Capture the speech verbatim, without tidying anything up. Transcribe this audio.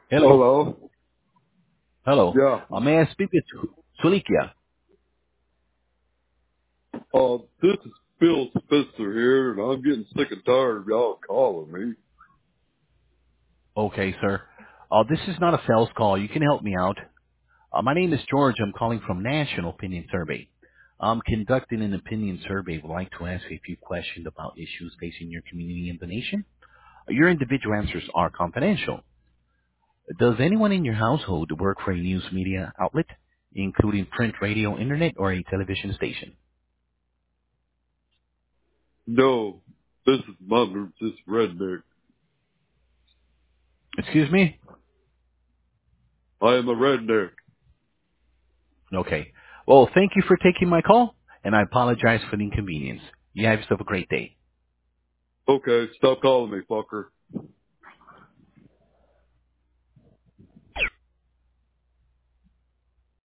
Hello. Hello. Hello. Yeah. Uh, may I speak with Sulikia? Uh, this is Phil Spencer here, and I'm getting sick and tired of y'all calling me. Okay, sir. Uh, this is not a sales call. You can help me out. Uh, my name is George. I'm calling from National Opinion Survey. I'm conducting an opinion survey. Would like to ask a few questions about issues facing your community in the nation. Uh, Your individual answers are confidential. Does anyone in your household work for a news media outlet, including print, radio, internet, or a television station? No, this is Mother, this redneck. Excuse me? I am a redneck. Okay. Well, thank you for taking my call, and I apologize for the inconvenience. You have yourself a great day. Okay, stop calling me, fucker.